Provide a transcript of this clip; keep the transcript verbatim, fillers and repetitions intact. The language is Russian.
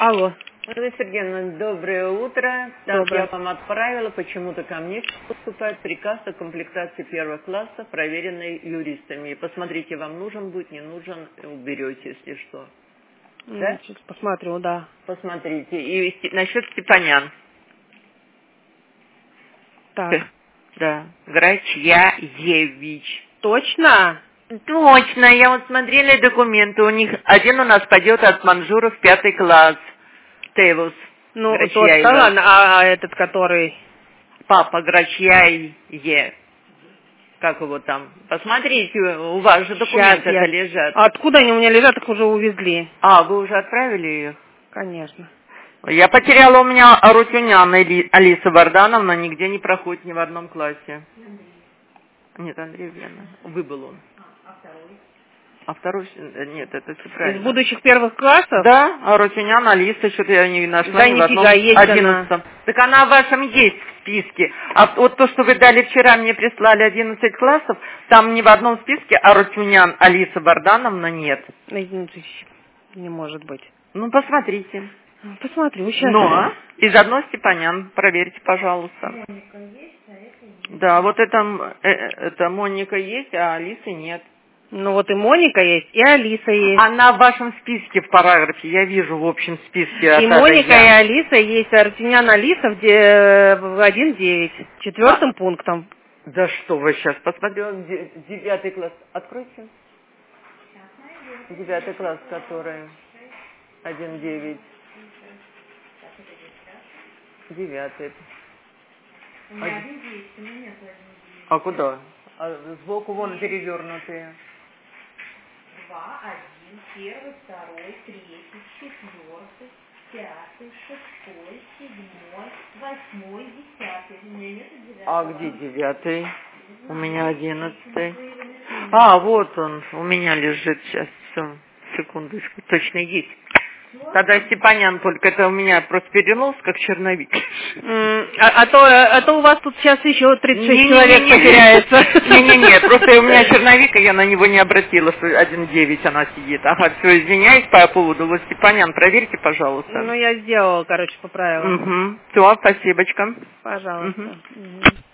Алло. Марина Сергеевна, доброе утро. Так, Доброе. я вам отправила, почему-то ко мне поступает приказ о комплектации первого класса, проверенной юристами. Посмотрите, вам нужен будет, не нужен, уберете, если что. Ну, Да? сейчас посмотрю, да. Посмотрите. И Сте- насчет Степанян. Так. Да. Грачьяевич. Точно? Точно, я вот смотрела документы, у них один у нас пойдет от Манжура в пятый класс. Тевус. Ну, Грачьяева. тот-то ладно, а, а этот, который... Папа Грачьяе. Как его там? Посмотрите, у вас же документы я... лежат. Откуда они у меня лежат, так уже увезли. А, вы уже отправили их? Конечно. Я потеряла у меня Арутюнян Али- Алиса Вардановна, нигде не проходит ни в одном классе. Нет, Андрей Ульяна. Выбыл он. А второй? э, Нет, это все Из правильно. будущих первых классов? Да, Арутюнян Алиса, что-то я не нашла Да ни в одном нифига, есть одиннадцатом. Так она в вашем есть в списке. А вот то, что вы дали вчера, мне прислали одиннадцать классов, там ни в одном списке Арутюнян Алиса Вардановна нет. она. Не может быть. Ну, посмотрите. Посмотрю сейчас. Но из одной Степанян, проверьте, пожалуйста. Моника есть, а это нет. Да, вот это, м, э, э, это Моника есть, а Алисы нет. Ну вот и Моника есть, и Алиса есть. Она в вашем списке в параграфе, я вижу в общем списке. И от Моника, я. и Алиса есть, а Артемьян Алиса в де- в один девять, четвертым А. пунктом. Да что вы сейчас, посмотрю, де- девятый класс, откройте. Девятый класс, который один девять. Девятый. У меня один есть, у меня нет один. А куда? А сбоку вон перевернутые. Два, один, первый, второй, третий, четвертый, пятый, шестой, седьмой, восьмой, десятый. У меня нет девятого. А где девятый? У меня одиннадцатый. А, вот он, у меня лежит сейчас. Все, секундочку, точно есть. Тогда Степанян только, это у меня просто перевернулся, как черновик. М, А, а то, а то у вас тут сейчас еще тридцать шесть Не-не-не-не. человек потеряется. Не-не-не, просто у меня черновик, и я на него не обратила, что один девять она сидит. Ага, все, извиняюсь по поводу. Вот Степанян, проверьте, пожалуйста. Ну, я сделала, короче, поправила. Угу. Все, спасибочка. Пожалуйста. Мгм. Мгм.